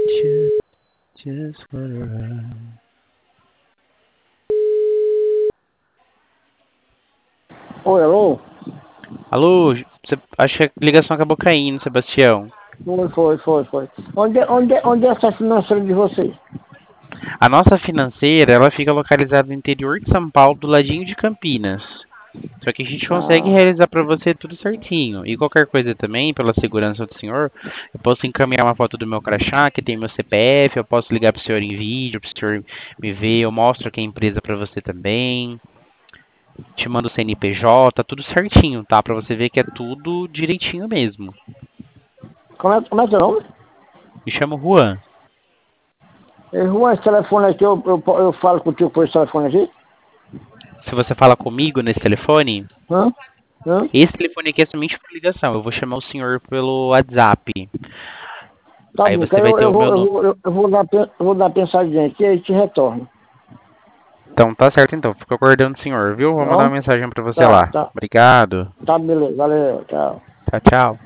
Just wanna run. Oi, alô? Alô, acho que a ligação acabou caindo, Sebastião. Foi. Onde é essa financeira de vocês? A nossa financeira, ela fica localizada no interior de São Paulo, do ladinho de Campinas. Só que a gente consegue Ah, realizar para você tudo certinho. E qualquer coisa também, pela segurança do senhor, eu posso encaminhar uma foto do meu crachá, que tem meu CPF, eu posso ligar para o senhor em vídeo, para o senhor me ver, eu mostro aqui a empresa para você também. Te mando o CNPJ, tudo certinho, tá? Para você ver que é tudo direitinho mesmo. como é teu nome? Me chamo Juan. Juan, esse telefone aqui, eu falo contigo por esse telefone aqui? Se você fala comigo nesse telefone, Hã? Hã? esse telefone aqui é somente por ligação. Eu vou chamar o senhor pelo WhatsApp. Tá Aí bom, você então vai ter o meu nome. eu vou dar pensadinha aqui e te retorno. Então tá certo então. Fico aguardando o senhor, viu? Vou mandar Ó, uma mensagem pra você tá, lá. tá, Obrigado. tá, beleza, valeu, tchau. Tchau, tchau.